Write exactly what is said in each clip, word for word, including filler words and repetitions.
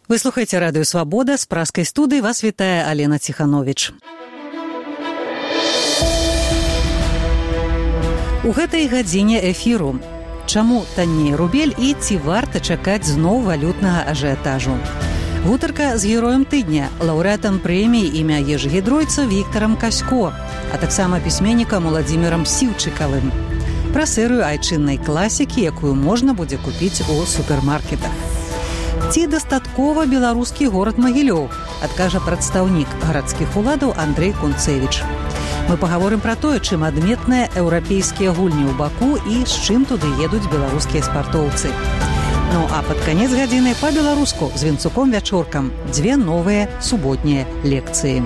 Вы слухаеце радыё «Свабода», з праскай студыі вас вітае Алена Ціхановіч. У гэтай гадзіне эфіру. Чаму танней рубель і ці варта чакаць зноў валютнага ажыятажу? Гутарка з героем тыдня, лаўрэатам прэміі імя Ежы Гідройца Віктарам Касько, а таксама пісьменнікам Уладзімірам Сіўчыкавым. Пра серыю айчыннай класікі, якую можна будзе купіць у супермаркетах. Ці дастаткова беларускі горад Магілёў, адкажа прадстаўнік гарадскіх уладаў Андрэй Кунцэвіч. Мы пагаворым пра тое, чым адметныя еўрапейскія гульні ў Баку і з чым туды едуць беларускія спартоўцы. Ну а пад канец гадзіны па-беларуску з Вінцуком-Вячоркам дзве новыя суботнія лекцыі.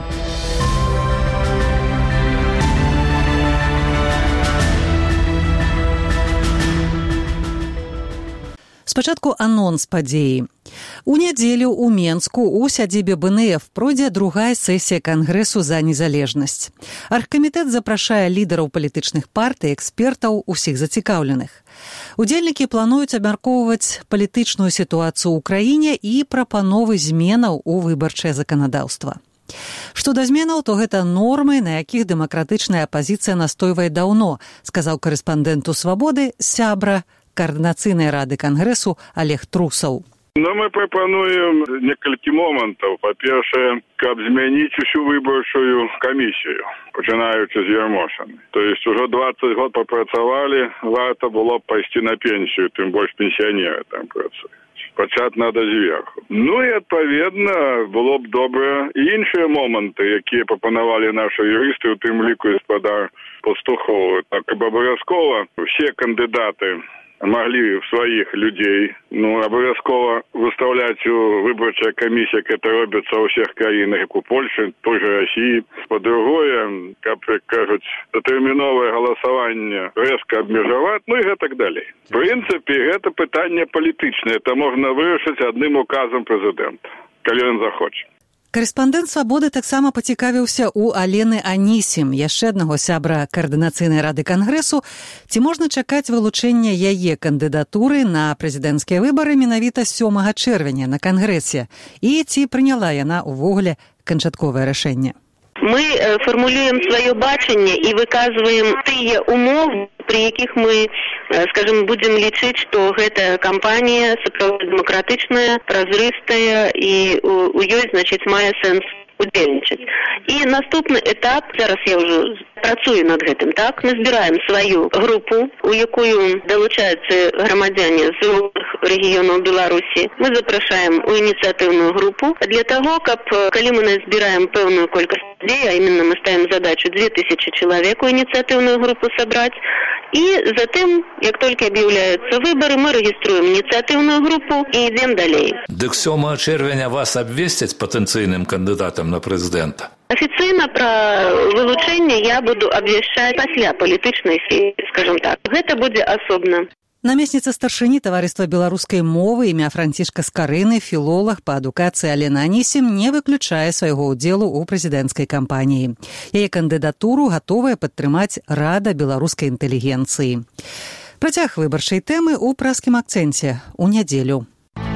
Спачатку анонс падзеі. У нядзелю ў Менску у сядзібе бэ эн эф пройдзе другая сесія Кангрэсу за незалежнасць. Аргкамітэт запрашае лідараў палітычных партый, экспертаў, усіх зацікаўленых. Удзельнікі плануюць абмяркоўваць палітычную сітуацыю ў краіне і прапановы зменаў у выбарчае заканадаўства. Што да зменаў, то гэта нормы, на якіх дэмакратычная апазіцыя настойвае даўно, сказаў карэспандэнту «Свабоды» сябра Координацыйнай рады Кангрэсу Олег Трусаў. Но мы пропонуем некалькі момантаў. Па-першае, каб змяніць усю выбарчую камісію, пачынаючы з Ярмошаны. То есть ужо дваццаць год папрацавалі, варта было б пайсці на пенсію, тым больш пенсіянеры там працуюць. Пачаць надо зверху. Ну і, адпаведна, было б добра і іншыя моманты, якія прапанавалі нашы юрысты, у тым ліку гаспадар Пастухоў. Так, каб абавязкова усе кандыдаты могли сваіх людзей, ну, абавязкова выставляць у выбарчая камісія, як это робіцца ў усіх краінах, як у Польшы, той же России. По-другое, каб, як кажуць, датэрміновае галасаванне рэзка абмежаваць, ну і гэтак далей. В прынцыпе, гэта пытанне палітычнае, это можна вырашыць адным указам прэзідэнта, калі ён захоча. Карэспандэнт «Свабоды» таксама пацікавіўся ў Алены Анісім, яшчэ аднаго сябра Координацыйнай рады Кангрэсу, ці можна чакаць вылучэння яе кандыдатуры на прэзідэнцкія выбары менавіта сёмага чэрвеня на Кангрэсе, і ці прыняла яна ўвогуле канчатковае рашэнне. Мы фармулюем сваё бачанне і выказваем тыя умовы, при якіх мы, скажем, будем лічыць, што гэта кампанія сапраўды дэмакратычная, празрыстая і у ёй, значыць, мае сэнс удзельнічаць. І наступны этап, зараз я ўжо працую над гэтым, так, мы збіраем сваю групу, у якую далучаюцца грамадзяне з розных рэгіёнаў Беларусі. Мы запрашаем у ініцыятыўную групу для таго, каб, калі мы назбіраем пэўную колькасць людзей, а именно мы ставим задачу две тысячи человек у ініцыятыўную групу сабраць, і затым, як толькі аб'яўляюцца выбары, мы рэгіструем ініцыятыўную групу і ідзем далей. Дык сёмага чэрвеня вас абвесцяць патэнцыйным кандыдатам на прэзідэнта? Афіцыйна пра вылучэнне я буду абвяшчаць пасля палітычнай сесіі, скажем так. Гэта будзе асобна. Намесніца старшыні таварыства беларускай мовы імя Францішка Скарыны, філолог па адукацыі Алена Анісім не выключае свайго ўдзелу ў прэзідэнцкай кампаніі. Яе кандыдатуру гатовая падтрымаць Рада беларускай інтэлігенцыі. Працяг выбарчай тэмы ў праскім акцэнце ў нядзелю.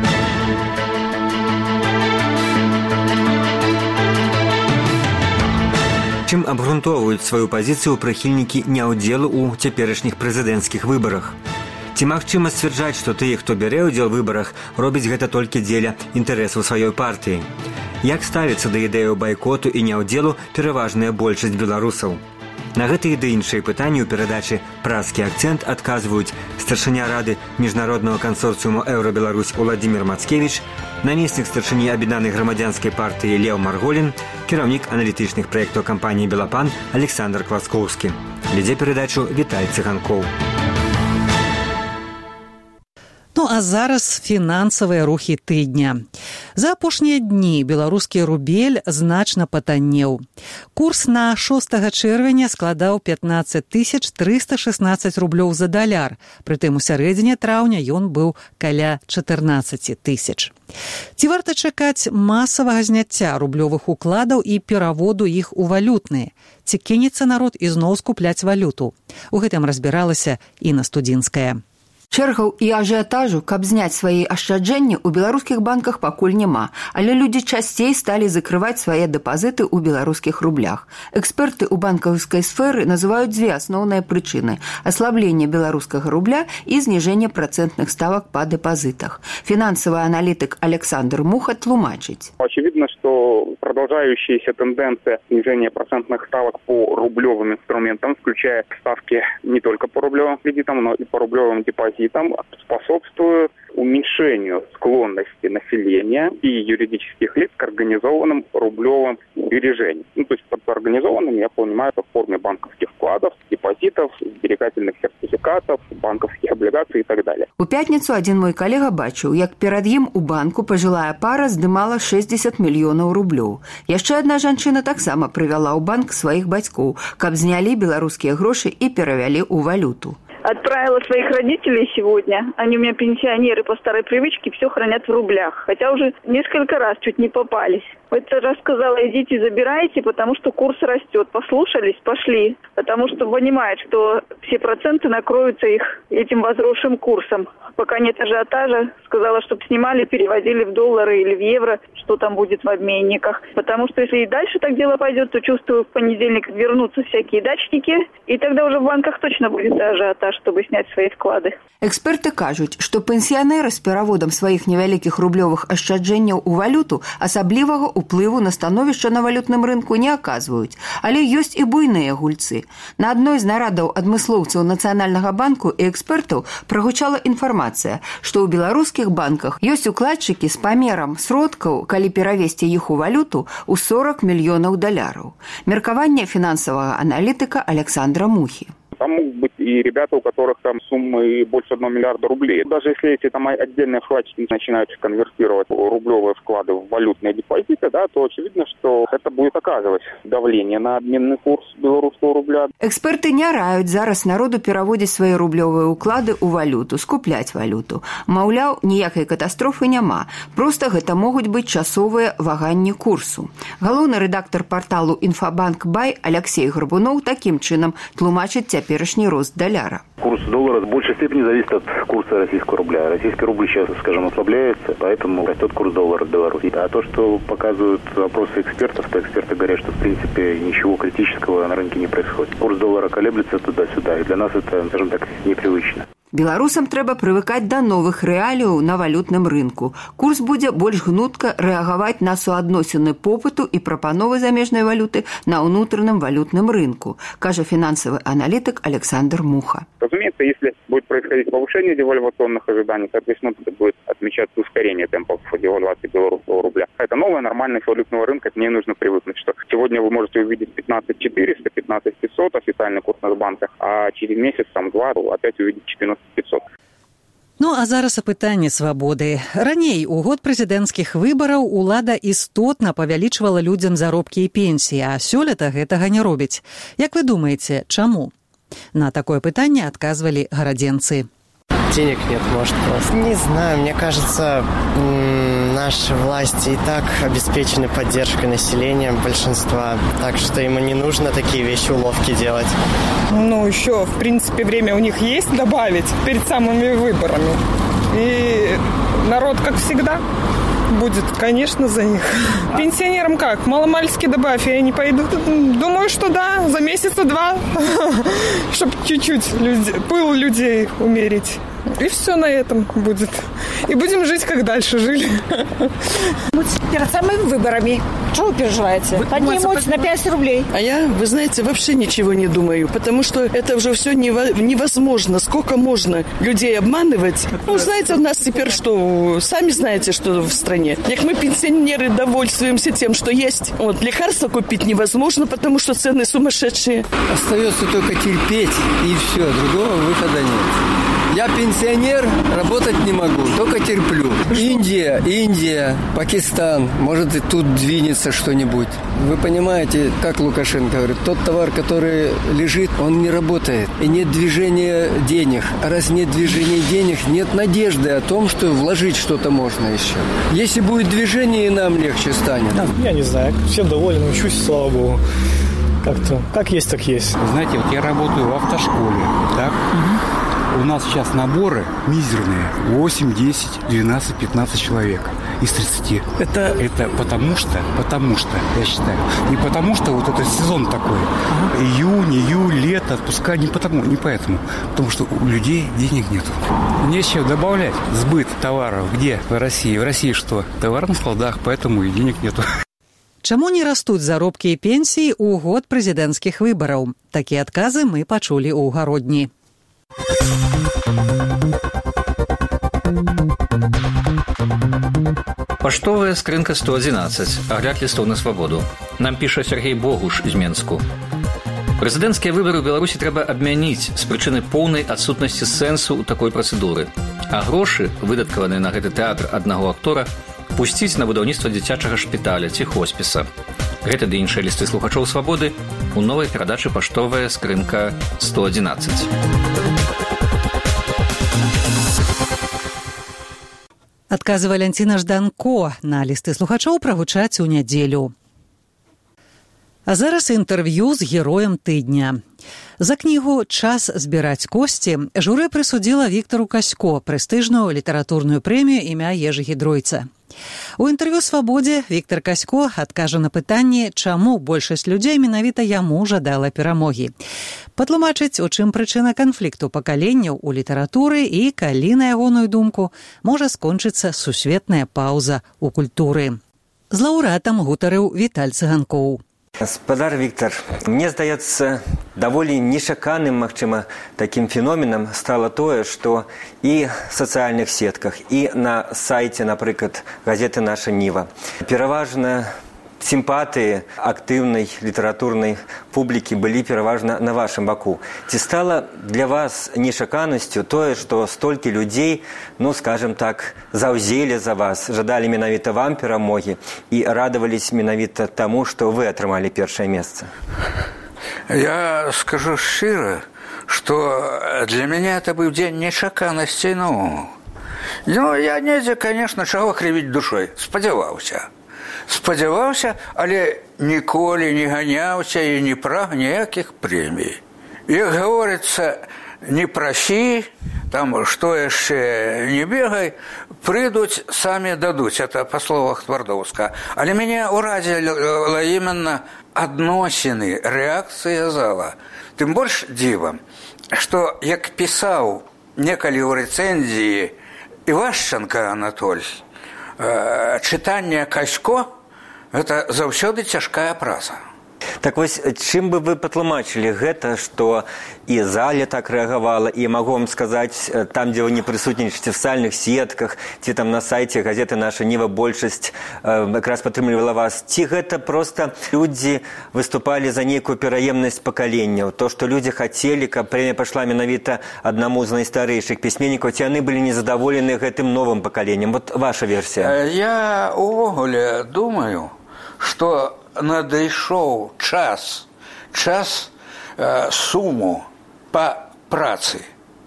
Чым абгрунтоўваюць сваю пазіцыю прыхільнікі няўдзелу ў цяперашніх прэзідэнцкіх выбарах? Ці магчыма сцвярджаць, што тыя, хто бярэ ўдзел у выбарах, робіць гэта толькі дзеля інтарэсаў сваёй партыі? Як ставіцца да ідэяў байкоту і няўдзелу пераважная большасць беларусаў? На гэтыя ды іншыя пытанні ў перадачы «Праскі акцэнт» адказваюць старшыня рады міжнароднага кансорцыуму «Еўра-Беларусь» Уладзімір Мацкевіч, намеснік старшыні аб'яднанай грамадзянскай партыі Леў Марголін, кіраўнік аналітычных праектаў кампаніі «Белапан» Александр Класкоўскі. Вядзе перадачу Віталь Цыганкоў. Ну а зараз фінансавыя рухі тыдня. За апошнія дні беларускі рубель значна патаннеў. Курс на шостага чэрвеня складаў пятнаццаць тысяч трыста шаснаццаць рублёў за даляр. Прытым у сярэдзіне траўня ён быў каля чатырнаццаць тысяч. Ці варта чакаць масавага зняцця рублёвых укладаў і пераводу іх у валютныя? Ці кінецца народ ізноў скупляць валюту? У гэтым разбіралася Інна Студзінская. Чэргаў і ажыятажу, каб зняць свае ашчаджэнні, у беларускіх банках пакуль няма, але людзі часцей сталі закрываць свае дэпазіты ў беларускіх рублях. Эксперты ў банкаўскай сферы называюць дзве асноўныя прычыны – аслабленне беларускага рубля і зніжэнне працэнтных ставак па дэпазітах. Фінансавы аналітык Александр Муха тлумачыць. Очевидно, что продолжающаяся тенденция снижения процентных ставок по рублевым инструментам, включая ставки не только по рублевым кредитам, но и по рублевым депозитам, способствует уменьшению склонности населения и юридических лиц к организованным рублевым сбережениям. Ну, то есть под организованным я понимаю это в форме банковских вкладов, депозитов, сберегательных сертификатов, банковских облигаций и так далее. У пятніцу адзін мой калега бачыў, як перад ім у банку пажылая пара здымала шэсцьдзесят мільёнаў рублёў. Яшчэ адна жанчына таксама прывяла ў банк сваіх бацькоў, каб знялі беларускія грошы і перавялі ў валюту. Отправила своих родителей сегодня. Они у меня пенсионеры по старой привычке, все хранят в рублях. Хотя уже несколько раз чуть не попались. В этот раз сказала, идите забирайте, потому что курс растет. Послушались, пошли. Потому что понимают, что все проценты накроются их этим возросшим курсом. Пока нет ажиотажа, сказала, чтобы снимали, переводили в доллары или в евро, что там будет в обменниках. Потому что если и дальше так дело пойдет, то чувствую, в понедельник вернутся всякие дачники, и тогда уже в банках точно будет ажиотаж, чтобы снять свои вклады. Эксперты кажуць, што пенсіянеры з пераводам сваіх невялікіх рублёвых ашчаджэнняў у валюту асаблівага уплыву на становішча на валютным рынку не аказваюць, але ёсць і буйныя гульцы. На адной з нарадаў адмыслоўцаў Нацыянальнага банку і экспертаў прагучала інфармацыя, што ў беларускіх банках ёсць укладчыкі з памерам сродкаў, калі перавесці іх у валюту, у сорок мільёнаў даляраў. Меркаванне фінансавага аналітыка Александра Мухі. Там могут быть и ребята, у которых там суммы больше одного миллиарда рублей. Даже если эти там отдельные вкладчики начинают конвертировать рублевые вклады в валютные депозиты, да, то очевидно, что это будет оказывать давление на обменный курс белорусского рубля. Эксперты не раюць зараз народу пераводзіць свае рублёвыя ўклады ў валюту, скупляць валюту. Маўляў, ніякай катастрофы няма. Проста гэта могуць быць часовыя ваганні курсу. Галоўны рэдактар парталу «Инфобанк Бай» Алексей Горбунов таким чынам тлумачыць теперешний рост доляра. Курс доллара в большей степени зависит от курса российского рубля. Российский рубль сейчас, скажем, ослабляется, поэтому растет курс доллара в Беларуси. А то, что показывают опросы экспертов, то эксперты говорят, что в принципе ничего критического на рынке не происходит. Курс доллара колеблется туда-сюда, и для нас это, скажем так, непривычно. Беларусам трэба прывыкаць да новых рэаліяў на валютным рынку. Курс будзе больш гнутка рэагаваць на суадносіны попыту і прапановы замежнай валюты на ўнутраным валютным рынку, кажа фінансавы аналітык Александр Муха. Разумеется, если будет происходить повышение девальвационных ожиданий, соответственно, это будет отмечаться ускорение темпов девальвации белорусского рубля. Это новая нормальность валютного рынка, к ней нужно привыкнуть, что сегодня вы можете увидеть пятнадцать четыреста, пятнадцать пятьсот официальный курс на банках, а через месяц, там, два, опять увидеть четырнадцать пятьсот. Ну, а зараз апытанне свабоды. Раней, у год прэзідэнцкіх выбараў, улада істотна павялічвала людзям заробкі і пенсіі, а сёлета гэтага не робіць. Як вы думаеце, чаму? На такое пытанне адказвалі гарадзенцы. Денег нет, может, просто. Не знаю, мне кажется, наши власти и так обеспечены поддержкой населения большинства, так что ему не нужно такие вещи, уловки делать. Ну, еще, в принципе, время у них есть добавить перед самыми выборами. И народ, как всегда, будет, конечно, за них. Пенсионерам как? Маломальски добавь, и они пойдут. Думаю, что да, за месяца-два, чтобы чуть-чуть люди, пыл людей умерить. И все на этом будет. И будем жить, как дальше жили. Перед самыми выборами. Чего вы переживаете? Поднимут на пять рублей. А я, вы знаете, вообще ничего не думаю, потому что это уже все невозможно. Сколько можно людей обманывать? Ну, знаете, у нас теперь что? Сами знаете, что в стране. Как мы, пенсионеры, довольствуемся тем, что есть. Вот, лекарства купить невозможно, потому что цены сумасшедшие. Остается только терпеть, и все. Другого выхода нет. Я пенсионер, работать не могу, только терплю. Индия, Индия, Пакистан, может и тут двинется что-нибудь. Вы понимаете, как Лукашенко говорит, тот товар, который лежит, он не работает. И нет движения денег. А раз нет движения денег, нет надежды о том, что вложить что-то можно еще. Если будет движение, и нам легче станет. Я не знаю, всем доволен, учусь, слава богу. Как-то, как есть, так есть. Знаете, вот я работаю в автошколе, так? Угу. У нас сейчас наборы мизерные. восемь, десять, двенадцать, пятнадцать человек из тридцати. Это, это потому что, потому что, я считаю, не потому что вот этот сезон такой. Июнь, июль, лето, отпуска, не потому, не поэтому. Потому что у людей денег нету. Нечего добавлять. Сбыт товаров где в России? В России что? Товар на складах, поэтому и денег нету. Чаму не растуць заробкі і пенсіі ў год прэзідэнцкіх выбараў? Такія адказы мы пачулі ў гародні. Паштовая скрынка сто адзінаццаць. Агляд лістоў на свабоду. Нам піша Сергей Богуш з Менску. Прэзідэнцкія выбары ў Беларусі трэба абмяніць з прычыны поўнай адсутнасці сэнсу ў такой працэдуры. А грошы, выдаткаваныя на гэты тэатр аднаго актора, пусціць на будаўніцтва дзіцячага шпіталя ці хоспіса. Гэта ды іншыя лісты слухачоў свабоды у новай перадачы «Паштовая скрынка сто адзінаццаць». Адказы Валянціна Жданко на лісты слухачоў прагучаць у нядзелю. А зараз інтэрв'ю з героем тыдня. За кнігу «Час збіраць косці» журы прысудзіла Віктару Касько прэстыжную літаратурную прэмію імя Ежы Гідройца. У інтэрв'ю «Свабодзе» Віктар Касько адкажа на пытанне, чаму большасць людзей менавіта яму жадала перамогі. Патлумачыць, у чым прычына канфлікту пакаленняў у літаратуры і калі, на ягоную думку, можа скончыцца сусветная паўза ў культуры. З лаўрэатам гутарыў Віталь Цыганкоў. Гаспадар Віктар, мне здаецца, даволі нечаканым, магчыма, такім феноменам стала тое, што і в сацыяльных сетках, і на сайце, напрыклад, газеты «Наша Ніва» пераважна сімпатыі актыўнай літаратурнай публікі былі пераважна на вашым баку. Ці стала для вас нечаканасцю тое, што столькі людзей, ну, скажем так, заўзелі за вас, жадалі менавіта вам перамогі і радавались менавіта таму, што вы атрымалі першае месца? Я скажу шчыра, што для мяне это быў дзень нечаканасцей, ну, ну, я недзе, конечно, чаго крывіць душой, спадзяваўся. Спадзяваўся, але ніколі не ганяўся і не праг ніякіх прэмій. Як гаворыцца, не прасі, там што яшчэ не бегай, прыйдуць, самі дадуць, это па словах Твардоўска. Але мяне ўразіла іменно адносіны, рэакцыя зала. Тым больш дзіва, што як пісаў некалі ў рэцэнзіі Івашченка Анатоль, чытанне Касько – гэта заўсёды цяжкая праца. Так вось, чым бы вы патлумачылі гэта, што і зале так рэагавала, і магу вам сказаць, там, дзе вы не прысутнічаеце в сацыяльных сетках, ці там на сайце газеты «Наша Ніва» большасць якраз падтрымлівала вас, ці гэта проста людзі выступалі за нейкую пераемнасць пакаленняў, то, што людзі хацелі, каб прэмія пайшла менавіта аднаму з найстарэйшых пісьменнікаў, ці яны былі незадаволены гэтым новым пакаленнем? Вот ваша версія. Я увогуле думаю, што надышоў час, час э, суму па працы,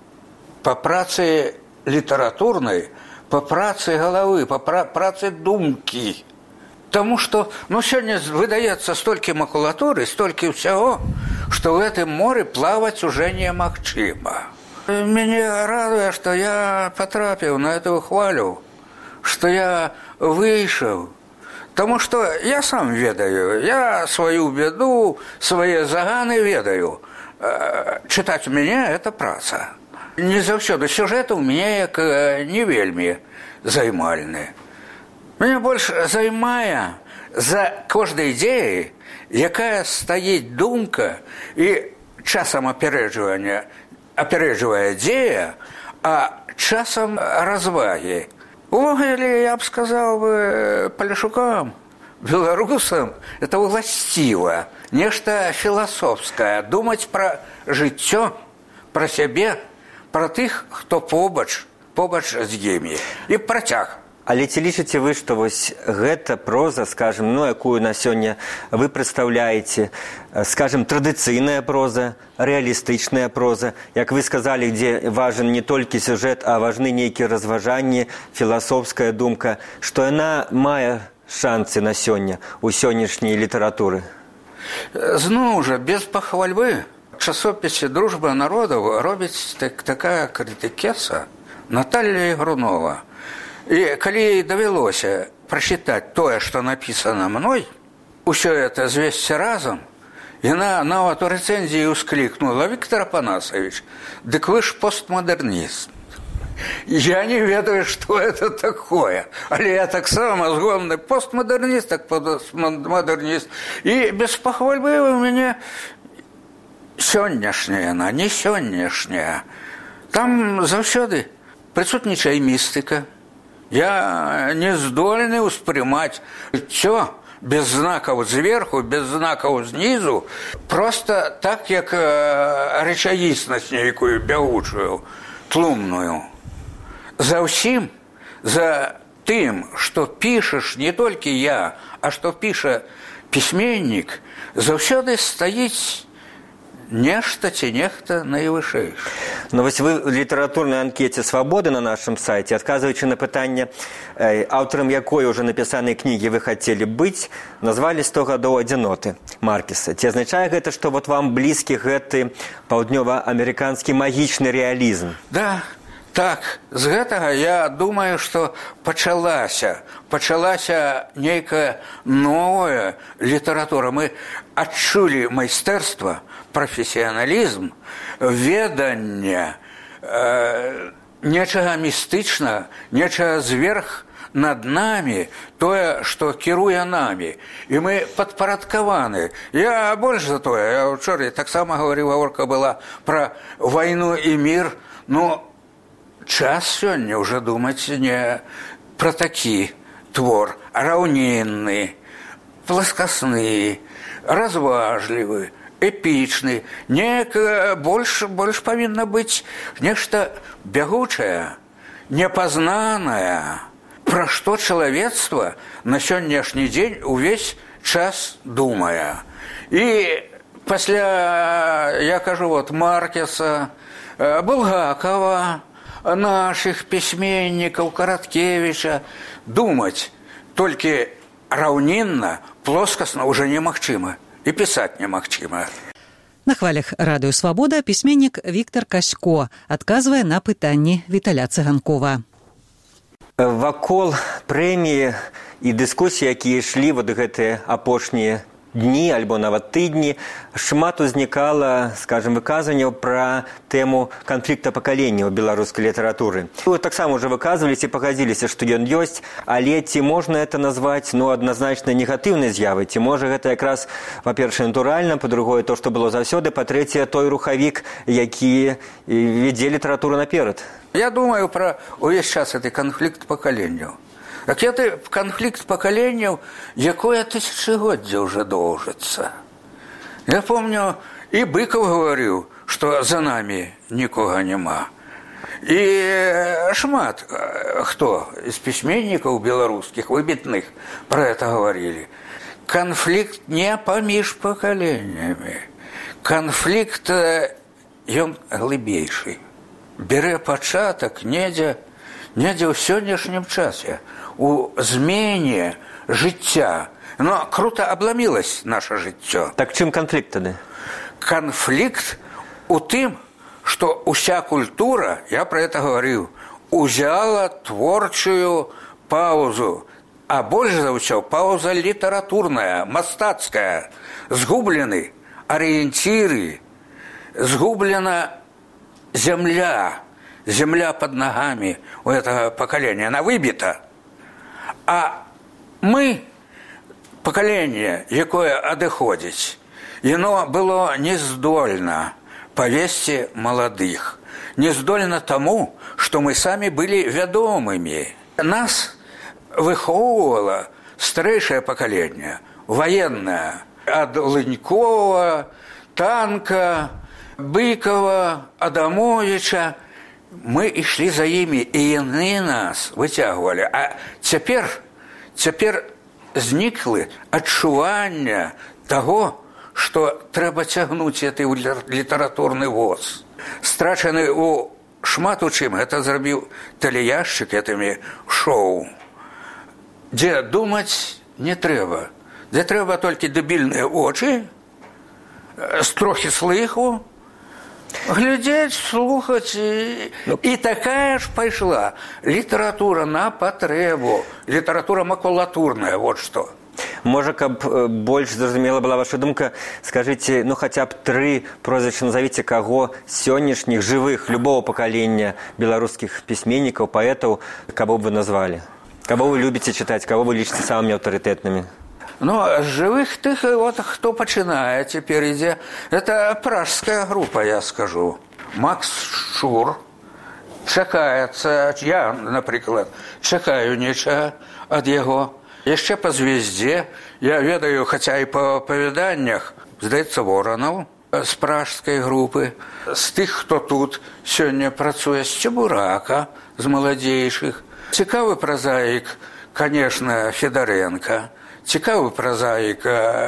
па працы літаратурнай, па працы галавы, па пра працы думкі. Таму што, ну, сёння выдаецца столькі макулатуры, столькі ўсяго, што ў гэтым моры плаваць уже немагчыма. Мяне радуе, што я патрапіў на эту хвалю, што я выйшаў. Таму што я сам ведаю, я сваю беду, свае заганы ведаю. Чытаць у мяне – это праца. Не заўсёды сюжэты ў мяне як не вельмі займальны. Мяне больш займае за кожнай ідзеяй, якая стаіць думка і часам апярэджвання, апярэджвае дзея, а часам развагі. Увогуле, я б сказаў бы паляшукам, беларусам, это ўласціва, нешта філасофскае, думаць пра жыццё, пра сябе, пра тых, хто побач, побач з імі, і працяг. Але ці лічыце вы, што вось гэта проза, скажем, ну, якую на сёння вы прадстаўляеце, скажем, традыцыйная проза, рэалістычная проза, як вы сказалі, дзе важен не толькі сюжэт, а важны нейкія разважанні, філасофская думка, што яна мае шансы на сёння у сённяшняй літаратуры? Зноў жа, без пахвальбы. часопісе «Дружба народаў» робіць так, такая крытыкеса Наталья Ігрунова. І калі ей давялося прачытаць тое, што напісана мной, усё это звесці разам, яна нават у рэцэнзіі ўсклікнула: «Віктор Апанасович, дык вы ж постмадэрніст». Я не ведаю, што это такое, але я таксама згодны постмадэрніст, так постмадэрніст. І без пахвальбы у мяне сённяшняя, яна, не сённяшняя. Там заўсёды прысутнічае містыка. Я не здольны ўспрымаць жыццё без знакаў зверху, без знакаў знізу, просто так, як рэчаіснасць нейкую бягучую, тлумную. За ўсім, за тым, што пішаш не толькі я, а што піша пісьменнік, заўсёды стаіць нешта ці нехта найвышэйшы. Ну вось вы в літаратурнай анкеце «Свабоды» на нашым сайце, адказваючы на пытанне, аўтарам якой уже напісанай кнігі вы хацелі быць, назвалі сто гадоў адзіноты Маркеса. Ці азначае гэта, што вот вам блізкі гэты паўднёва-амерыканскі магічны рэалізм? Да, так, з гэтага я думаю, што пачалася, пачалася нейкая новая літаратура. Мы адчулі майстэрства, прафесіяналізм, веданне, э, нечага містычна, нечага зверх над намі, тое, што кіруе намі. І мы падпарадкаваны. Я больш за тое, я ўчора таксама гаварыў, гаворка была пра вайну і мір. Ну, час сёння ўжо думаць не пра такі твор, а раўнінны, пласкасны, разважлівы, эпічны. Неяк больш, больш павінна быць нешта бягучае, непазнанае, пра што чалавецтва на сённяшні дзень увесь час думае. І пасля, я кажу, вот Маркеса, Булгакова, наших пісьменнікаў, Караткевіча, думаць толькі раўнінна, плоскасна ўжо немагчыма. І пісаць немагчыма. На хвалях радыё «Свабода» пісьменнік Віктор Касько адказвае на пытанні Віталя Цыганкова. Вакол прэміі і дыскусіі, якія ішлі вот гэтыя апошнія дні альбо нават тыдні, шмат узнікала, скажем, выказванняў пра тэму канфлікта пакаленняў беларускай літаратуры. Вы таксама ўжо выказваліся і пагадзіліся, што ён ёсць, але ці можна это назваць, ну, адназначна негатыўнай з'явай? Ці можа гэта якраз, па-першае, натуральна, па-другое, то, што было заўсёды, па-трэцяе, той рухавік, які вядзе літаратуру наперад? Я думаю пра увесь час гэты канфлікт пакаленняў. Так это конфликт поколений, якое тысячегоддзе уже доўжыцца. Я помню, и Быков говорил, что за нами никого нема. И шмат кто из письменников белорусских, выбитных, про это говорили. Конфликт не паміж поколениями. Конфликт, ён глыбейший. Бере пачатак недзе, недзе ў сённяшнім часе. У змене жыцця. Но круто обломилось наше жыццё. Так чым конфликт тады? Конфликт у тым, что уся культура, я про это говорил, узяла творчую паузу. А больше за ўсё пауза літаратурная, мастацкая. Згублены ориентиры, сгублена земля, земля под ногами у этого поколения. Она выбита. А мы, поколение, якое адыходзіць, яно было нездольно повесці молодых, нездольно тому, что мы сами были вядомыми. Нас выхоўвала старэйшае поколение, военное, от Лынькова, Танка, Быкова, Адамовича. Мы ішли за імі, і яны нас выцягвалі. А цяпер, цяпер зніклы адчування таго, што трэба цягнуць гэты літаратурны воз. Страчаны у шмат у чым, гэта зрабіў тэлеяшчык гэтымі шоу, дзе думаць не трэба, дзе трэба толькі дэбільныя очы, з трохі слыху, Глядеть, слухать, и, ну, и такая ж пайшла літаратура на патрэбу, літаратура макулатурная, вот что. Можа, каб больш зразумела была ваша думка, скажыце, ну хаця б тры прозвішча назавіце, каго сённяшніх жывых любого пакалення беларускіх пісьменнікаў, паэтаў, каго б вы назвалі? Каго вы любіце чытаць, каго вы лічыце самымі аўтарытэтнымі? Ну, жывых тых, вот, хто пачынае цяпер ідзе, это пражская група, я скажу. Макс Шур, чакаецца, я, напрыклад, чакаю нечага ад яго. Яшчэ па звезде, я ведаю, хаця і па апавяданнях, здаецца, Воранаў з пражскай групы, з тых, хто тут сёння працуе, з Цебурака, з маладзейшых. Цікавы празаік, конечно, Федаренко, цікавы празаік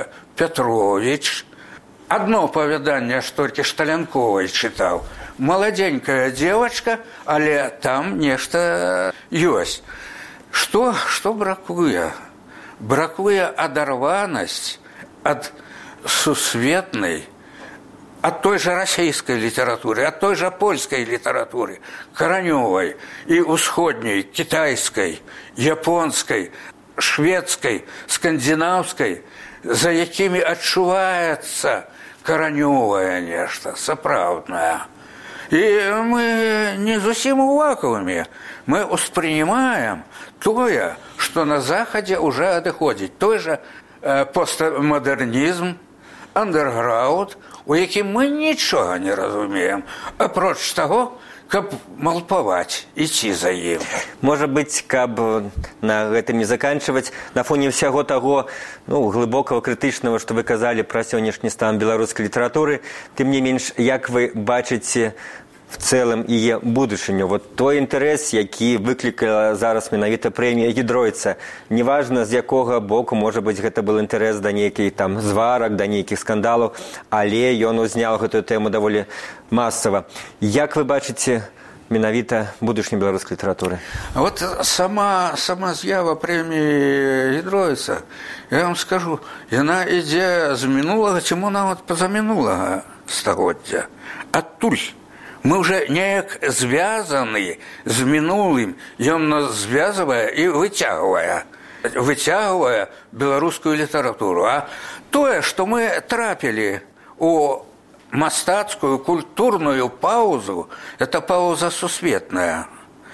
Петрович. Адно апавяданне ж толькі Шталянковай чытаў. Маладзенькая дзевачка, але там нешта ёсць. Што, што бракуе? Бракуе адарванасць ад сусветнай, ад той жа расійскай літаратуры, ад той жа польскай літаратуры, каранёвай і ўсходняй, кітайскай, японскай, шведскай, скандынаўскай, за якімі адчуваецца каранёвае нешта, сапраўднае. І мы не зусім у вакууме, мы успрынимаем тое, што на Захадзе уже адыходзіць. Той жа э, постмадэрнізм, андэрграунд, у якім мы нічога не разумеем, апроч таго, каб малпаваць, ісці за ім. Можа быць, каб на гэтым не заканчваць, на фоне ўсяго таго, ну, глыбокага, крытычнага, што вы казалі пра сённяшні стан беларускай літаратуры, тым не менш, як вы бачыце в цэлым яе будучыню? Вот той інтарэс, які выклікала зараз менавіта прэмія Гідройца, неважна, з якога боку, можа быць, гэта был інтарэс да нейкіх там зварак, да нейкіх скандалаў, але ён узняў гэтую тэму даволі масава. Як вы бачыце менавіта будучыню беларускай літаратуры? Вот сама, сама з'ява прэміі Гідройца, я вам скажу, яна ідзе з мінулага, ці мо нават пазамінулага стагоддзя. Адтуль. Мы уже неяк звязаны з мінулым, ён нас звязвае і выцягвае, выцягвае беларускую літаратуру. А тое, што мы трапілі у мастацкую, культурную паузу, это пауза сусветная.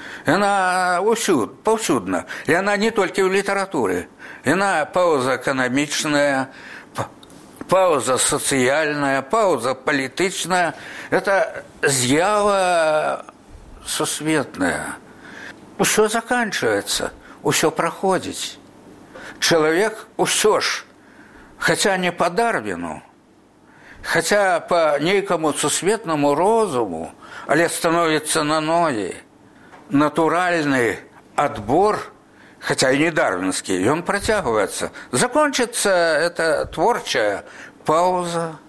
Яна ўсюд, паўсюдна. Яна не толькі ў літаратуры. Яна пауза эканамічная, пауза сацыяльная, пауза палітычная. Это з'ява сусветная. Усё заканчивается, усё праходзіць. Чалавек усё ж, хаця не па Дарвіну, хаця па нейкаму сусветнаму розуму, але становіцца на ногі. Натуральны адбор, хотя и не дарвинский, он протягивается. Закончится эта творчая пауза.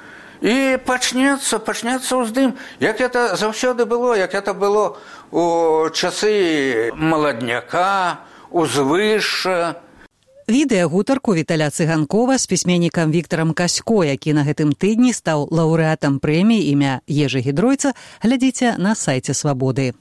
И почнется, почнется уздым. Як это завсёды было, як это было у часы маладняка, узвышша. Відэагутарку Віталя Цыганкова з пісьменнікам Віктарам Касько, які на гэтым тыдні стаў лаўрэатам прэміі імя Ежы Гідройца, глядзіце на сайце Свабоды.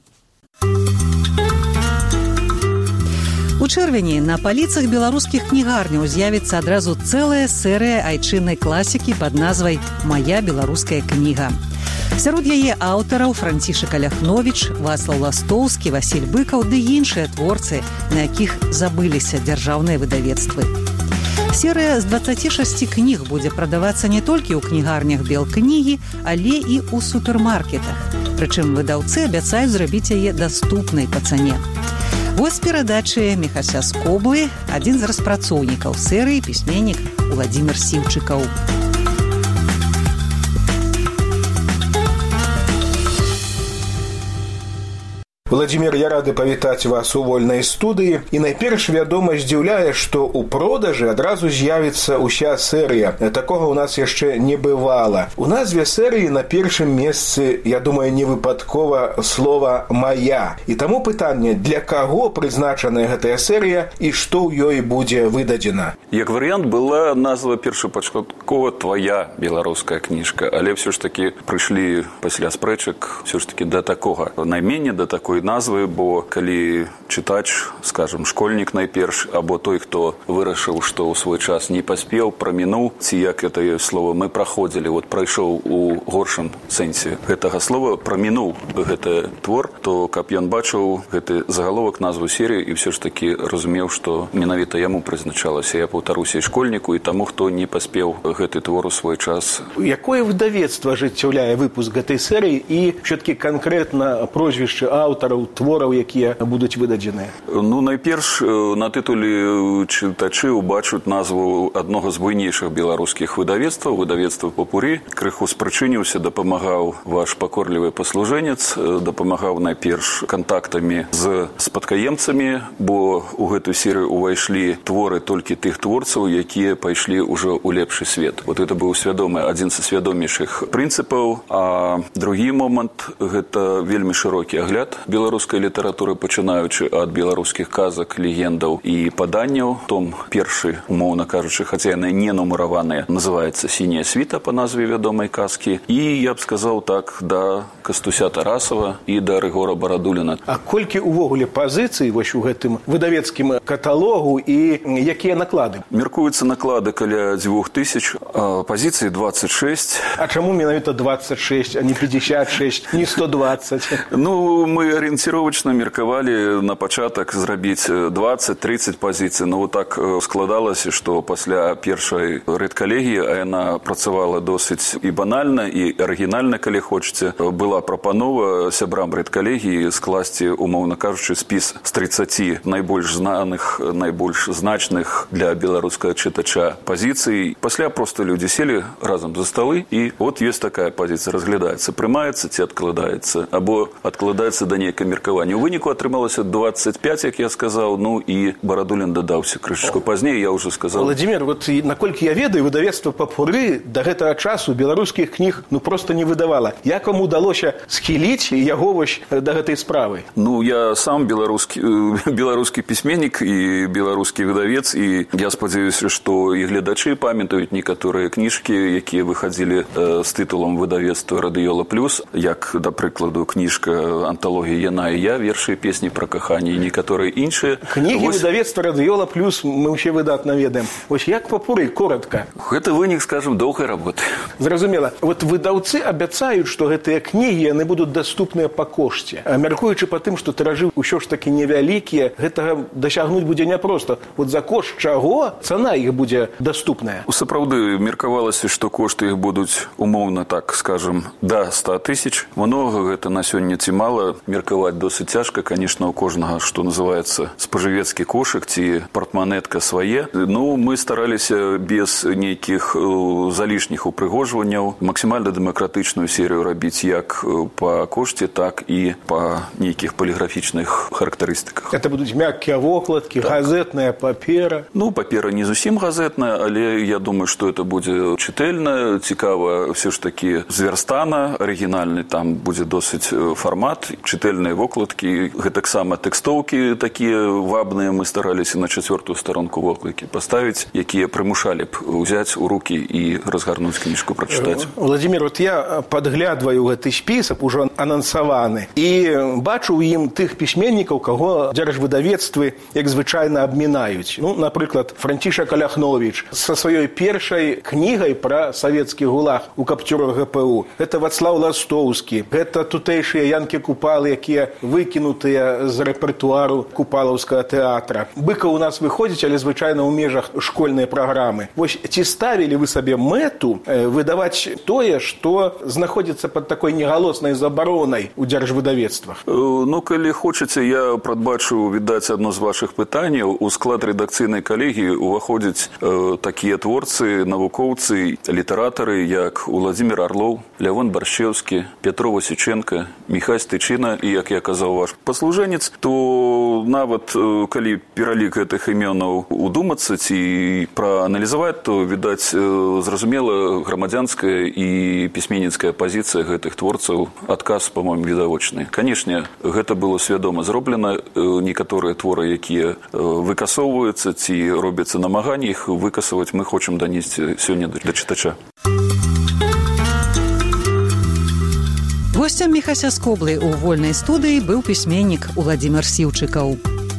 У чэрвені на паліцах беларускіх кнігарняў з'явіцца адразу цэлая серыя айчыннай класікі пад назвай «Мая беларуская кніга». Сярод яе аўтараў Францішак Аляхновіч, Вацлаў Ластоўскі, Васіль Быкаў ды іншыя творцы, на якіх забыліся дзяржаўныя выдавецтвы. Серыя з дваццаці шасці кніг будзе прадавацца не толькі ў кнігарнях Белкнігі, але і ў супермаркетах. Прычым выдаўцы абяцаюць зрабіць яе даступнай па цане. Вось перадачы Міхася Скоблы, адзін з распрацоўнікаў серыі, пісьменнік Уладзімір Сіўчыкаў. Владимир, я рады павітаць вас у вольнай студыі. І найперш, вядома, здзіўляе, што ў продажы адразу з'явіцца ўся серыя. Такога ў нас яшчэ не бывала. У назве серыі на першым месцы, я думаю, не выпадкова слова «мая». І таму пытанне, для каго прызначаная гэтая серыя і што ў ёй будзе выдадзена? Як варыянт была назва першапачаткова «Твоя беларуская кніжка», але все ж таки прыйшлі пасля спрэчак все ж таки да такога наймення, да такой назвы, бо калі чытач, скажем, школьнік найперш, або той, хто вырашыў, што ў свой час не паспеў, прамінуў, ці як гэта слово мы праходзілі, вот прайшоў у горшым сэнсе гэтага слова, прамінуў гэты твор, то каб ён бачыў гэты загаловак, назву серыі і все ж таки разумеў, што менавіта яму прызначалася, я паўтаруся, і школьніку, і таму, хто не паспеў гэты твор у свой час. Якое выдавецтва ажыццяўляе выпуск гэтай серыі і все-таки канкрэтна прозвішчы аўтараў твораў, якія будуць выдадзеныя? Ну, найперш на тытуле чытачы убачуць назву аднога з буйнейшых беларускіх выдавецтваў, выдавецтва «Попурі». Крыху спрычыніўся, дапамагаў ваш пакорлівы паслужэнец, дапамагаў найперш кантактамі з спадкаемцамі, бо у гэтую серыю увайшлі творы толькі тых творцаў, якія пайшлі ўжо ў лепшы свет. Вот это быў свядомы адзін са свядомейшых прынцыпаў. А другі момант – гэта вельмі шырокі агляд беларускай літаратуры, пачынаючы ад беларускіх казак, легендаў і паданняў. Том першы, умоўна кажучы, хаця яны не нумараваныя, называецца «Сіняя світа» па назве вядомай казкі. І я б сказаў так, да Кастуся Тарасава і да Рыгора Барадуліна. А колькі увогуле пазіцый вось у гэтым выдавецкім каталогу і якія наклады? Мяркуюцца наклады каля дзвюх тысяч, а пазіцый двадцать шесть. А чаму менавіта двадцать шесть, а не пятьдесят шесть, не сто двадцать? Ну, мы арыенціровачна меркавалі на пачатак зрабіць двадцать тридцать пазіцый, но вот так складалася, што пасля першай рэдкалегіі, а яна працавала досыць і банальна, і арыгінальна, калі хочаце, была прапанова сябрам рэдкалегіі скласці, умоўна кажучы, спіс з тридцати найбольш знаных, найбольш значных для беларускага чытача пазіцый. Пасля проста людзі селі разам за сталы, і от ёсць такая пазіцыя, разглядаецца, прымаецца ці адкладаецца, або адкладаецца да нейкае меркаванне. У выніку атрымалася двадцать пять, як я сказаў, ну і Барадулін дадаўся крышачку пазней, я ўжо сказаў. Владимир, вот наколькі я ведаю, выдавецтва «Попуры» да гэтага часу беларускіх кніг ну просто не выдавала. Як вам удалося схіліць яго вось да гэтай справы? Ну, я сам беларускі, беларускі пісьменнік і беларускі выдавец, і я спадзяюся, што і гледачы памятаюць некаторыя кніжкі, якія выхадзілі э, з тытулам выдавецтва «Радыёла плюс», як, да прыкладу, кніжка анталогія «Яна і я», вершы і песні пра каханне і некаторыя іншыя. Кнігі вось... выдавецтва «Радыёла плюс» мы ўсе выдатна ведаем. Вось як «Попуры», коротка? Гэта вынік, скажем, доўгай работы. Зразумела. Вот выдаўцы абяцаюць, што гэтыя кнігі яны будуць даступныя па кошце. А мяркуючы па тым, што тыражы ўсё ж такі невялікія, гэтага дасягнуць будзе няпроста. Вот за кошт чаго цана іх будзе даступная? Сапраўды меркавалася, што кошты іх будуць умоўна, так скажем, да ста тысяч. Многа гэта на сёння ці мала, меркаваць досыць цяжка. Конечно, у кожнага, што называецца, спажывецкі кошык ці партманетка свае. Ну, мы стараліся без нейкіх залішніх упрыгожванняў максімальна дэмакратычную серыю рабіць як па кошце, так і па нейкіх паліграфічных характарыстыках. Это будуць мяккія вокладкі, так. Газетная папера? Ну, папера не зусім газетная, але я думаю, што это будзе чытэльна, цікава все ж такі зверстана, арыгінальны там будзе досыць фармат, чытэльныя вокладкі, гэтаксама тэкстоўкі такія вабныя мы стараліся на чацвёртую старонку вокладкі паставіць, якія прымушалі б узяць у рукі і разгарнуць кніжку, прачытаць. Владимир, вот я падглядваю гэты спісак, ужо анансаваны, і бачу ў ім тых пісьменнікаў, каго дзяржвыдавецтвы, як звычайна, абмінаюць. Ну, напрыклад, Францішак Аляхновіч са сваёй першай кнігай пра савецкі гулаг у капцюрах гэ пэ у. Гэта Вацлаў Ластоўскі, гэта тутэйшыя янкі-купалы, якія выкінутыя з рэпертуару купалаўскага тэатра. Быкаў у нас выходзіць, але звычайна ў межах школьнай праграмы. Вось ці ставілі вы сабе мэту выдаваць тое, што знаходзіцца пад такой негалоснай забаронай у дзяржвыдавецтвах? Ну, калі хочаце, я прадбачу, відаць, адно з вашых пытанняў. У склад рэдакцыйнай калегіі уваходзяць э, такія творцы, навукоўцы, літаратары, як Уладзімір Арлоў, Лявон Баршчэўскі, Пятро Васюченко, Міхась Тычына і як я казаў ваш паслужэнец, то нават калі пералік гэтых імёнаў удумацца ці прааналізаваць, то відаць зразумела грамадзянская і пісьменніцкая пазіцыя гэтых творцаў, адказ, па-моему, відавочны. Канешне, гэта было свядома зроблена. Некаторыя творы, якія выкасоўваюцца ці робяцца намаганні іх выкасаваць, мы хочам данесці сёння да чытача. Гостем Міхася Скоблы ў вольнай студыі быў пісьменнік Уладзімир Сіўчыкаў.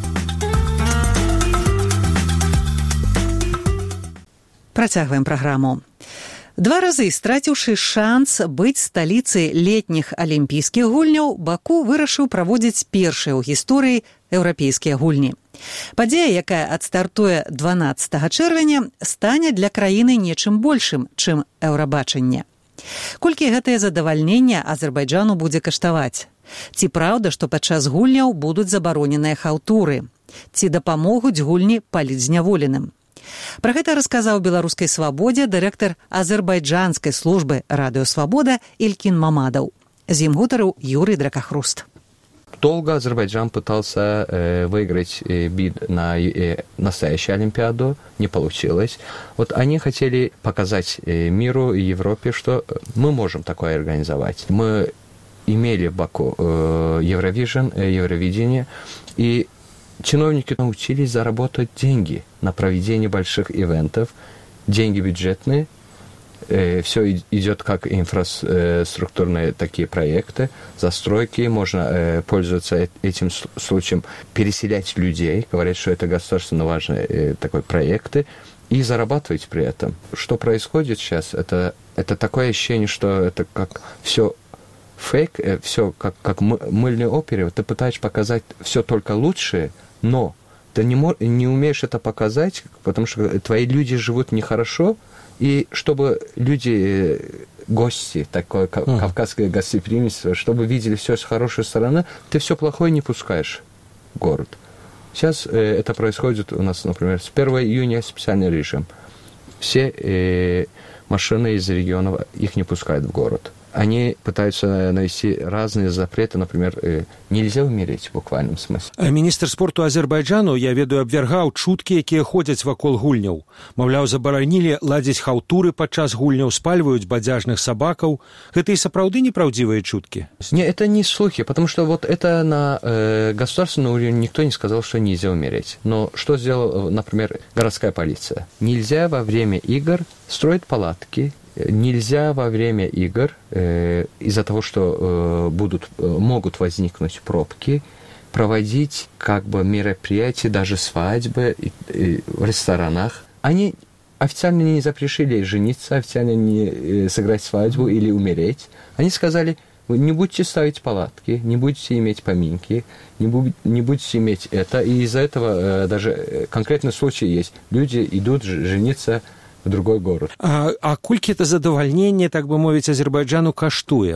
Працягваем праграму. Два разы страціўшы шанс быць сталіцай летніх алімпійскіх гульняў, Баку вырашыў праводзіць першыя ў гісторыі еўрапейскія гульні. Падзея, якая адстартуе дванаццатага чэрвеня, стане для краіны нечым большым, чым еўрабачанне. Колькі гэтае задавальненне Азербайджану будзе каштаваць? Ці праўда, што падчас гульняў будуць забароненыя хаўтуры? Ці дапамогуць гульні палітзняволеным? Пра гэта расказаў беларускай свабодзе дырэктар азербайджанскай службы радыё «Свабода» Илькин Мамадов. З ім гутарыў Юрий Дракахруст. Долго Азербайджан пытался э, выиграть э, бид на э, настоящую Олимпиаду, не получилось. Вот они хотели показать э, миру и Европе, что мы можем такое организовать. Мы имели в Баку э, Евровижн, э, Евровидение, и чиновники научились заработать деньги на проведение больших ивентов, деньги бюджетные. Все идет как инфраструктурные такие проекты, застройки, можно пользоваться этим случаем, переселять людей, говорят, что это государственно важные такой проекты, и зарабатывать при этом. Что происходит сейчас, это, это такое ощущение, что это как все фейк, все как, как мыльные оперы, ты пытаешься показать все только лучшее, но ты не, не умеешь это показать, потому что твои люди живут нехорошо. И чтобы люди, гости, такое uh-huh. кавказское гостеприимство, чтобы видели все с хорошей стороны, ты все плохое не пускаешь в город. Сейчас э, это происходит у нас, например, с первого июня специальный режим. Все э, машины из регионов, их не пускают в город. Они пытаются навести разные запреты, например, э, нельзя умереть в буквальном смысле. Міністр спорту Азербайджану, я ведаю, абвяргаў чуткі, якія ходзяць вакол гульняў. Маўляў, забаранілі ладзіць хаўтуры падчас гульняў, спальваюць бадзяжных сабакаў. Гэта і сапраўды непраўдзівыя чуткі? Не, это не слухи, потому что вот это на э, государственном уровне никто не сказал, что нельзя умереть. Но что сделала, например, городская полиция? Нельзя во время игр строить палатки. Нельзя во время игр, э, из-за того, что э, будут, э, могут возникнуть пробки, проводить как бы мероприятия, даже свадьбы и, и в ресторанах. Они официально не запретили жениться, официально не э, сыграть свадьбу или умереть. Они сказали, вы не будете ставить палатки, не будете иметь поминки, не, бу- не будете иметь это. И из-за этого э, даже конкретный случай есть. Люди идут жениться в другой город. А, а колькі это задавальненне, так бы мовіць, Азербайджану каштуе?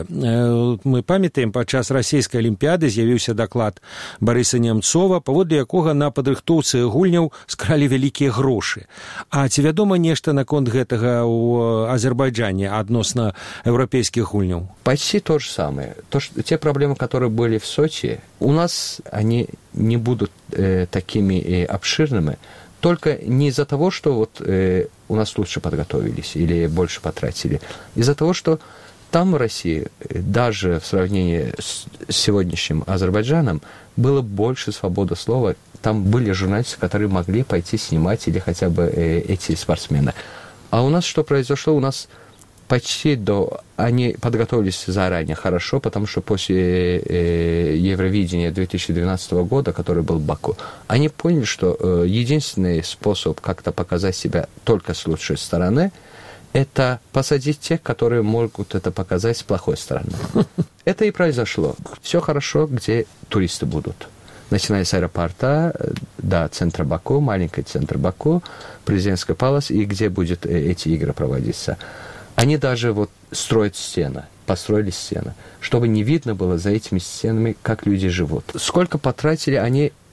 Мы памятаем, падчас расійскай алімпіяды з'явіўся даклад Барыса Немцова, паводле якога на падрыхтоўцы гульняў скралі вялікія грошы. А ці вядома нешта наконт гэтага ў Азербайджане адносна еўрапейскіх гульняў? Почти то же самое. То, что, те проблемы, которые были в Сочи, у нас они не будут э, такими э, обширными, только не из-за того, что вот э, у нас лучше подготовились или больше потратили. Из-за того, что там в России, даже в сравнении с сегодняшним Азербайджаном, было больше свободы слова. Там были журналисты, которые могли пойти снимать или хотя бы э, эти спортсмены. А у нас что произошло? У нас почти до... Они подготовились заранее хорошо, потому что после э, Евровидения две тысячи двенадцатого года, который был в Баку, они поняли, что э, единственный способ как-то показать себя только с лучшей стороны – это посадить тех, которые могут это показать с плохой стороны. Это и произошло. Все хорошо, где туристы будут. Начиная с аэропорта до центра Баку, маленький центр Баку, президентская палас, и где будут эти игры проводиться. Они даже вот строят стены, построили стены, чтобы не видно было за этими стенами, как люди живут. Сколько потратили они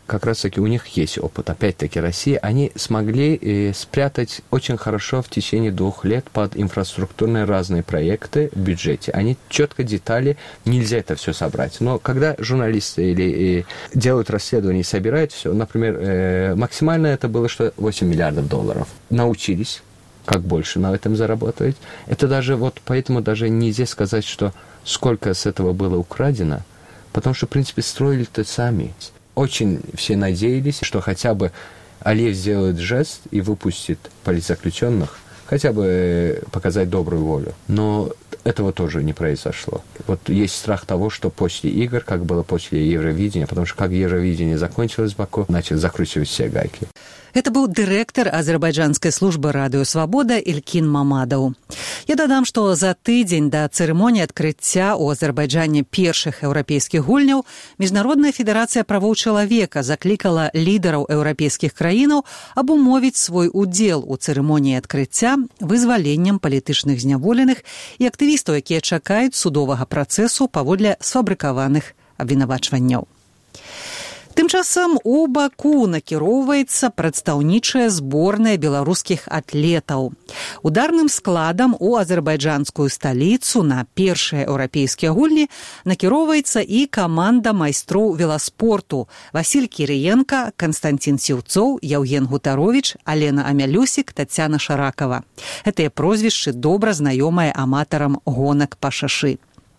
как раз-таки у них есть опыт. Опять-таки Россия, они смогли э, спрятать очень хорошо в течение двух лет под инфраструктурные разные проекты в бюджете. Они четко детали, нельзя это все собрать. Но когда журналисты или э, делают расследование и собирают все, например, э, максимально это было что восемь миллиардов долларов. Научились, как больше на этом заработать. Это даже вот поэтому даже нельзя сказать, что сколько с этого было украдено, потому что, в принципе, строили-то сами. Очень все надеялись, что хотя бы Алиев сделает жест и выпустит политзаключенных, хотя бы показать добрую волю. Но этого тоже не произошло. Вот есть страх того, что после игр, как было после Евровидения, потому что как Евровидение закончилось в Баку, начали закручивать все гайки. Это быў дырэктар азербайджанскай службы радыё «Свабода» Илькін Мамадаў. Я дадам, што за тыдзень да цырымоніі адкрыцця ў Азербайджане першых еўрапейскіх гульняў Міжнародная федэрацыя правоў чалавека заклікала лідараў еўрапейскіх краінаў абумовіць свой удзел у цырымоніі адкрыцця вызваленнем палітычных зняволеных і актывістаў, якія чакаюць судовага працэсу паводле сфабрыкаваных абвінавачванняў. Тым часам у Баку накіроўваецца прадстаўнічая зборная беларускіх атлетаў. Ударным складам у азербайджанскую сталіцу на першыя еўрапейскія гульні накіроўваецца і каманда майстроў веласпорту Васіль Кірыенка, Канстанцін Сіўцоў, Яўген Гутаровіч, Алена Амялюсік, Тацяна Шаракава. Гэтыя прозвішчы добра знаёмыя аматарам гонак па шашы.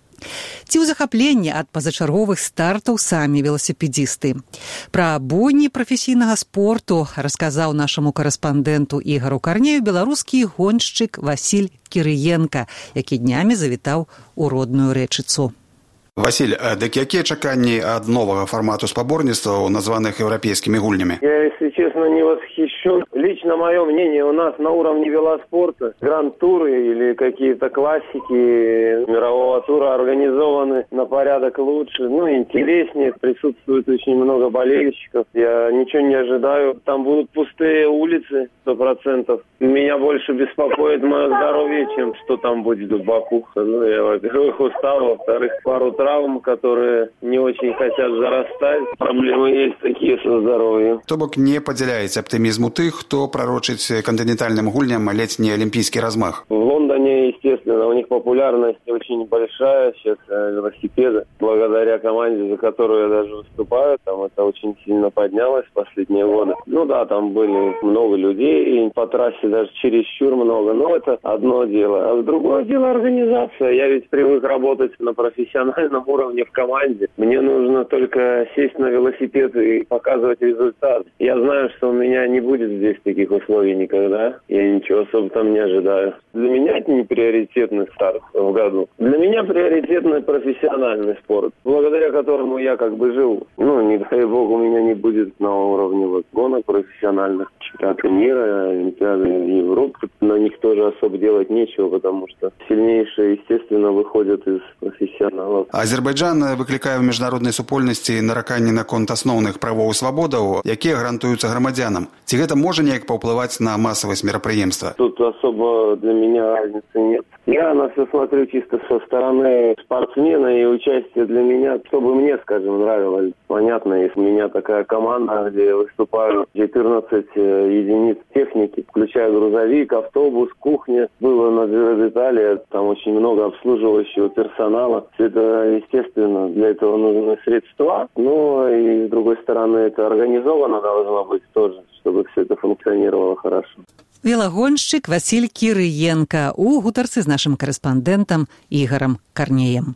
Ці ў захапленні ад пазачарговых стартаў самі веласіпедісты. Пра бойні прафесійнага спорту расказаў нашаму карэспандэнту Ігару Карнею беларускі гоншчык Васіль Кірыенка, які днямі завітаў у родную Рэчыцу. Василь, дык якія чаканні ад новага фармату спаборніцтваў, названых еўрапейскімі гульнямі? Я, если честно, не восхищен. Лично мое мнение, у нас на уровне велоспорта гранд-туры или какие-то классики мирового тура организованы на порядок лучше, ну, интереснее. Присутствует очень много болельщиков. Я ничего не ожидаю. Там будут пустые улицы, сто процентов. Меня больше беспокоит мое здоровье, чем что там будет в Баку. Ну, я, во-первых, устал, во-вторых, пару травм, которые не очень хотят зарастать. Проблемы есть такие со здоровьем. То бок не падзяляеце аптымізму тых, хто прарочыць кантынентальным гульням летні олимпийский размах. В Лондоне, естественно, у них популярность очень большая сейчас велосипеда. Благодаря команде, за которую я даже выступаю, там это очень сильно поднялось в последние годы. Ну да, там были много людей, и по трассе даже чересчур много, но это одно дело. А другое дело организация. Я ведь привык работать на профессиональном уровне в команде. Мне нужно только сесть на велосипед и показывать результат. Я знаю, что у меня не будет здесь таких условий никогда. Я ничего особо там не ожидаю. Для меня это не приоритетный старт в году. Для меня приоритетный профессиональный спорт, благодаря которому я как бы живу. Ну, не дай бог, у меня не будет на уровне вот гонок профессиональных. Чемпионаты мира, Олимпиады Европы. На них тоже особо делать нечего, потому что сильнейшие, естественно, выходят из профессионалов. Азербайджан выклікае ў міжнароднай супольнасці нараканні наконт асноўных правоў і свабодаў, якія гарантуюцца грамадзянам. Ці гэта можа неяк паўплываць на масавасць мерапрыемства? Тут особо для меня разницы нет. Я на все смотрю чисто со стороны спортсмена, и участие для меня, чтобы мне, скажем, нравилось. Понятно, если у меня такая команда, где я выступаю четырнадцать единиц техники, включая грузовик, автобус, кухня, было на детали, там очень много обслуживающего персонала. Все это, естественно, для этого нужны средства, но и с другой стороны это организовано должно быть тоже, чтобы все это функционировало хорошо. Велагоншчык Васіль Кірыенка у гутарцы з нашым карэспандэнтам Ігарам Карнеем.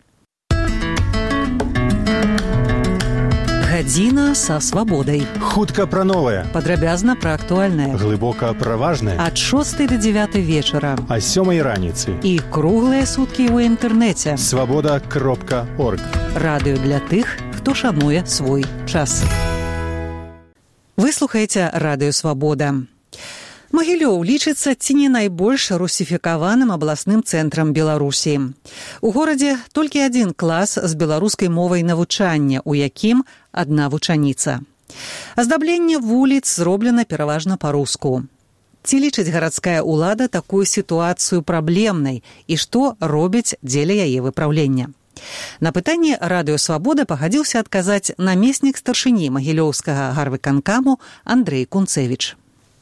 Гадзіна са свабодай. Хутка пра новае. Падрабязна пра актуальнае. Глыбока пра важнае. Ад шостай да дзявятай вечара. А сёмай раніцы. І круглыя суткі ў інтэрнэце. свабода кропка орг. Радыё для тых, хто шануе свой час. Вы слухаеце Радыё Свабода. Магілёў лічыцца ці не найбольш русіфікаваным абласным цэнтрам Беларусі. У горадзе толькі адзін клас з беларускай мовай навучання, у якім адна вучаніца. Аздабленне вуліц зроблена пераважна па-руску. Ці лічыць гарадская ўлада такую сітуацыю праблемнай і што робіць дзеля яе выпраўлення? На пытанне радыёвабода пагадзіўся адказаць намеснік старшыні магілёўскага гарвыканкаму Андрэй Кунцевіч.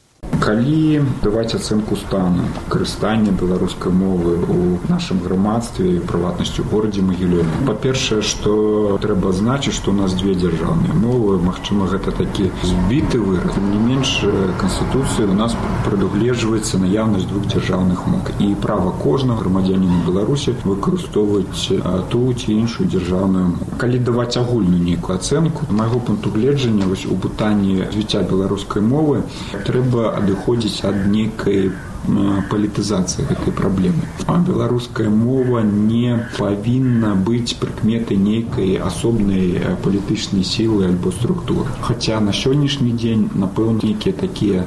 Калі даваць ацэнку стану карыстання беларускай мовы ў нашым грамадстве і прыватнасці ў горадзе Магілёве. Па-першае, што трэба адзначыць, што ў нас дзве дзяржаўныя мовы, магчыма, гэта такі збіты выраз. Тым не менш, Канстытуцыяй у нас прадугледжваецца наяўнасць двух дзяржаўных мов і права кожнага грамадзяніна Беларусі выкарыстоўваць ту ці іншую дзяржаўную мову. Калі даваць агульную нейкую ацэнку, з майго пункту гледжання вось у пытанні развіцця беларускай мовы трэба адыходзіць ад нейкай палітызацыі гэтай праблемы. А беларуская мова не павінна быць прыкметай нейкай асобнай палітычнай сілы альбо структуры. Хаця на сённяшні дзень, напэўна, нейкія такія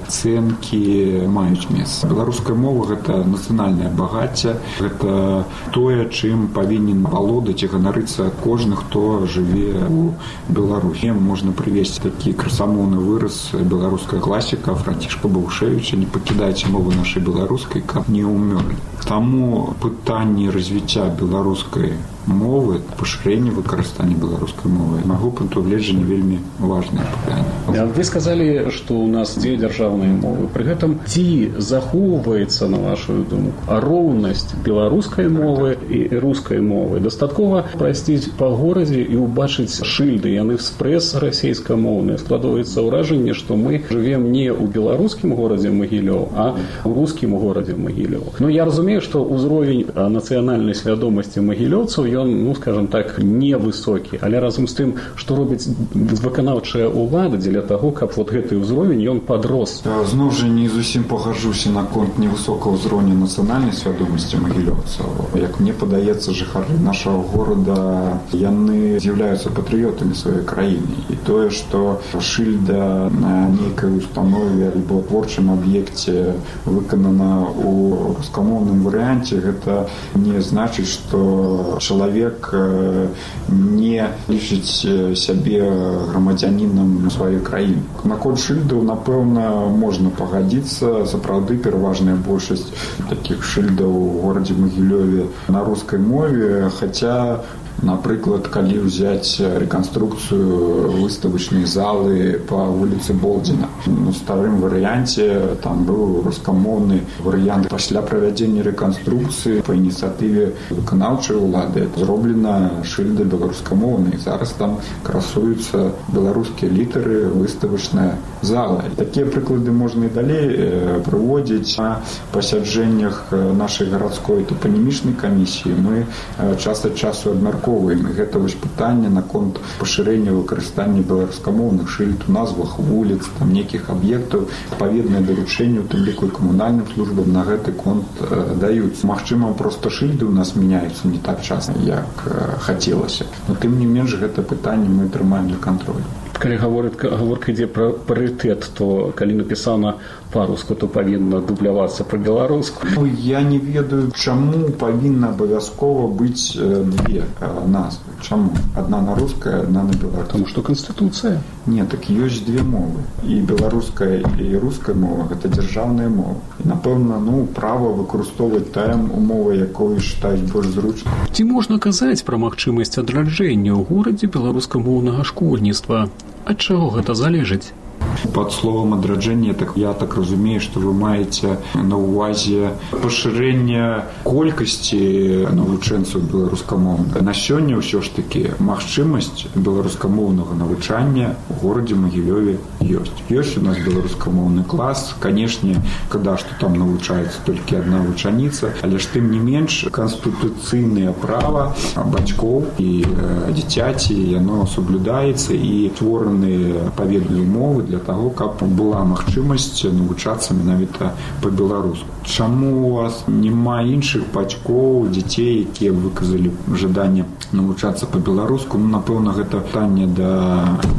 ацэнкі маюць месца. Беларуская мова – гэта нацыянальнае багацце, гэта тое, чым павінен валодаць і ганарыцца кожны, хто жыве ў Беларусі. Можна прывесці такі красамоўны выраз беларускага класіка Францішка Баўшэвіча: «Не пакідайце мову нашай беларускай, каб не ўмёрлі». Таму пытанне развіцця беларускай мовы, пашырэння выкарыстання беларускай мовы, майго пункту гледжання вельмі важнае пытанне. Вы сказалі, што ў нас дзве дзяржаўныя мовы. Пры гэтым ці захоўваецца, на вашу думку, роўнасць беларускай мовы і рускай мовы? Дастаткова прайсціць па горадзе і ўбачыць шыльды, яны спрэс расейскамоўныя. Складваецца ўражанне, што мы жывем не ў беларускім горадзе Магілёў, а ў рускім горадзе Магілёў. Ну, я разумею, што ўзровень нацыянальнай свядомасці магілёўцаў ён, ну, скажем так, невысокі. Але разам з тым, што робіць выканаўчая ўлада дзеля таго, каб вот гэты ўзровень ён падрос. Зноў жа не зусім пагаджуся наконт невысокага ўзроўня нацыянальнай свядомасці магілёўцаў. Як мне падаецца, жыхары нашага горада, яны з'яўляюцца патрыётамі сваёй краіны. І тое, што шыльда на нейкай установе альбо творчым аб'екце выканана ў рускамоўным варыянце, гэта не значыць, што чалавек не лічыць сябе грамадзянінам сваёй краіны. Наконт шыльдаў, напэўна, можна пагадзіцца. Сапраўды, пераважная большасць такіх шыльдаў у горадзе Магілёве на рускай мове, хаця, напрыклад, калі ўзяць рэканструкцыю выставачнай залы па вуліцы Болдзіна. У старым варыянце там быў рускамоўны варыянт. Пасля правядзення рэканструкцыі па ініцыятыве выканаўчай улады зроблена шыльда беларускамоўная. Зараз там красуюцца беларускія літары, выставачная зала. Такія прыклады можна і далей прыводзіць. На пасяджэннях нашай гарадской топанімічнай камісіі мы час ад часу абмяркоўваем гэта вось пытанне наконт пашырэння выкарыстання беларускамоўных шыльд у назвах вуліц, там нейкіх аб'ектаў. Адпаведныя даручэнні, у тым ліку і камунальным службам, на гэты конт даюць. Магчыма, проста шыльды ў нас мяняюцца не так часта, як хацелася. Но тым не менш, гэта пытанне мы трымаем на кантролі. Калі гаворка ідзе пра парытэт, то калі напісана па-руску, то павінна дублявацца па-беларуску. Ну, я не ведаю, чаму павінна абавязкова быць две назвы. Чаму? Адна на руская, адна на беларуская. Таму што Канстытуцыя? Не, так ёсць две мовы. І беларуская, і руская мова – гэта дзяржаўная мова. І, напэўна, ну, права выкарыстоўваць тая мова, якую считаюць больш зручна. Ці можна казаць пра магчымасць адраджэння ў горадзе беларускамоўнага школьніцтва? Ад чаго гэта залежыць? Пад словам адраджэння, так я так разумею, што вы маеце на ўвазе пашырэнне колькасці навучэнцаў беларускамоўных. На сёння ўсё ж такі магчымасць беларускамоўнага навучання ў горадзе Магілёве ёсць. Ёсць у нас беларускамоўны клас. Канешне, када што там навучаецца толькі адна вучаніца, але ж тым не менш канстытуцыйнае права бацькоў і дзіцяці, яно соблюдаецца, і створаны адпаведныя умовы для таго, каб была магчымасць навучацца менавіта па-беларуску. Чаму у вас няма іншых бацькоў, дзяцей, якія выказалі жаданне навучацца па-беларуску? Ну, напэўна, гэта пытанне да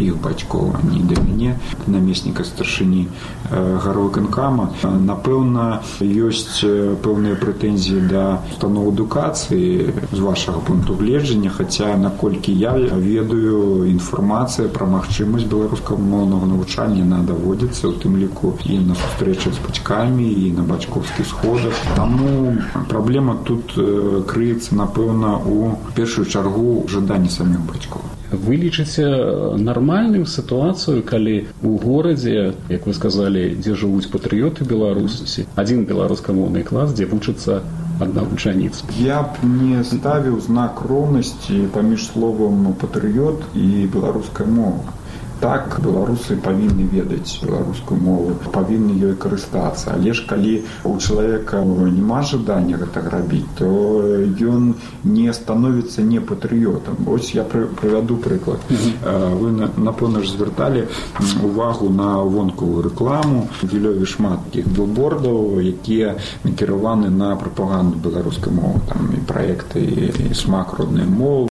іх бацькоў, а не да мяне, намесніка старшыні гарвыканкама. Напэўна, ёсць пэўныя прэтэнзіі да устаноў адукацыі з вашага пункту гледжання, хаця, наколькі я ведаю, інфармацыя пра магчымасць беларускамоўнага навучання яна даводзіцца, у тым ліку і на сустрэчах з бацькамі, і на бацькоўскіх сходах. Таму праблема тут крыецца, напэўна, у першую чаргу жаданні самих бацькоў. Вы лічыце нармальным сітуацыю, калі ў горадзе, як вы сказалі, дзе жывуць патрыёты беларусі, адзін беларускамоўны клас, дзе вучыцца адна вучаніца? Я б не ставіў знак роўнасці паміж словам патрыёт і беларускай мовы. Так, беларусы павінны ведаць беларускую мову, павінны ёй карыстацца. Але ж калі у чалавека няма жадання гэта рабіць, то ён не становіцца не патрыётам. Вось я прывяду прыклад. Вы, напэўна ж, звярталі увагу на вонкавую рэкламу. Вілёве шмат такіх білбордаў, якія накіраваны на прапаганду беларускай мовы. Там і праекты, і смак роднай мовы.